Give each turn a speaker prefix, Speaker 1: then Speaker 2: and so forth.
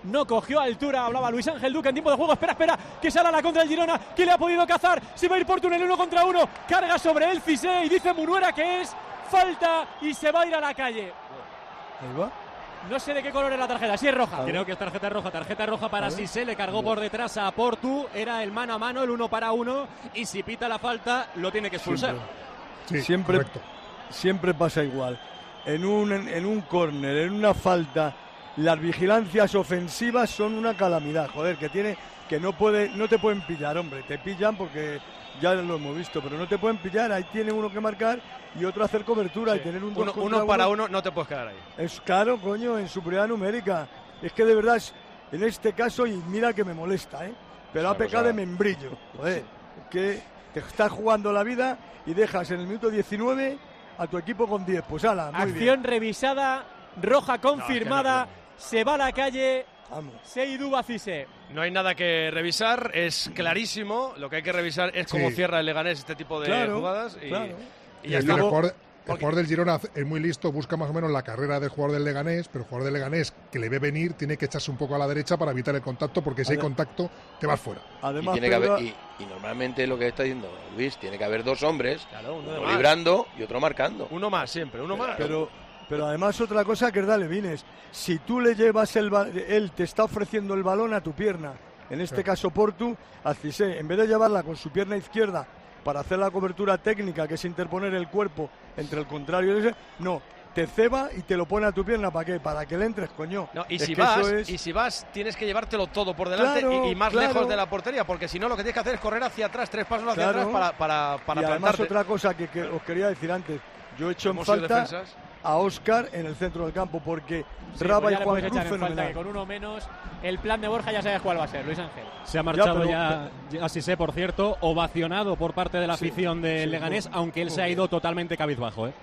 Speaker 1: no cogió altura. Hablaba Luis Ángel Duque en tiempo de juego. Espera, que sale a la contra el Girona, que le ha podido cazar. Se va a ir Portu en el 1 contra 1. Carga sobre él Cissé y dice Munuera que es falta y se va a ir a la calle.
Speaker 2: Ahí va.
Speaker 1: No sé de qué color es la tarjeta, si es roja.
Speaker 3: Creo que es tarjeta roja para Cissé, le cargó por detrás a Portu, era el mano a mano, el 1 para 1, y si pita la falta lo tiene que expulsar.
Speaker 2: Siempre pasa igual. En un córner, en una falta, las vigilancias ofensivas son una calamidad, joder, que no te pueden pillar, hombre, te pillan porque ya lo hemos visto, pero no te pueden pillar, ahí tiene uno que marcar y otro hacer cobertura y tener un 2 contra 1.
Speaker 4: Uno para uno no te puedes quedar ahí.
Speaker 2: Es claro, coño, en superioridad numérica. Es que de verdad, en este caso, y mira que me molesta, pero ha pecado de membrillo, joder, que te estás jugando la vida y dejas en el minuto 19 a tu equipo con 10, pues ala, muy
Speaker 1: acción
Speaker 2: bien.
Speaker 1: Revisada, roja confirmada, se va a la calle.
Speaker 2: Vamos.
Speaker 1: Seydou Cissé.
Speaker 4: No hay nada que revisar, es clarísimo. Lo que hay que revisar es cómo cierra el Leganés este tipo de jugadas. Y ya está.
Speaker 5: El jugador del Girona es muy listo, busca más o menos la carrera del jugador del Leganés, pero el jugador del Leganés que le ve venir tiene que echarse un poco a la derecha para evitar el contacto, porque si hay contacto te vas fuera.
Speaker 6: Además, y normalmente lo que está diciendo Luis, tiene que haber dos hombres, uno librando y otro marcando.
Speaker 4: Uno más siempre, uno más.
Speaker 2: Pero además otra cosa que es darle Vines. Si tú le llevas él te está ofreciendo el balón a tu pierna, en este caso Portu, a Cissé, en vez de llevarla con su pierna izquierda para hacer la cobertura técnica, que es interponer el cuerpo entre el contrario y ese, no, te ceba y te lo pone a tu pierna, ¿para qué? Para que le entres, coño.
Speaker 4: No, y si vas, tienes que llevártelo todo por delante y más lejos de la portería, porque si no lo que tienes que hacer es correr hacia atrás, 3 pasos hacia atrás para
Speaker 2: y además otra cosa que os quería decir antes, yo he hecho en falta a Óscar en el centro del campo, porque Raba y Juan Cruz fenomenal.
Speaker 1: Que con uno menos el plan de Borja ya sabes cuál va a ser, Luis Ángel.
Speaker 3: Se ha marchado ya Cissé, por cierto, ovacionado por parte de la afición del Leganés, aunque él se ha ido totalmente cabizbajo.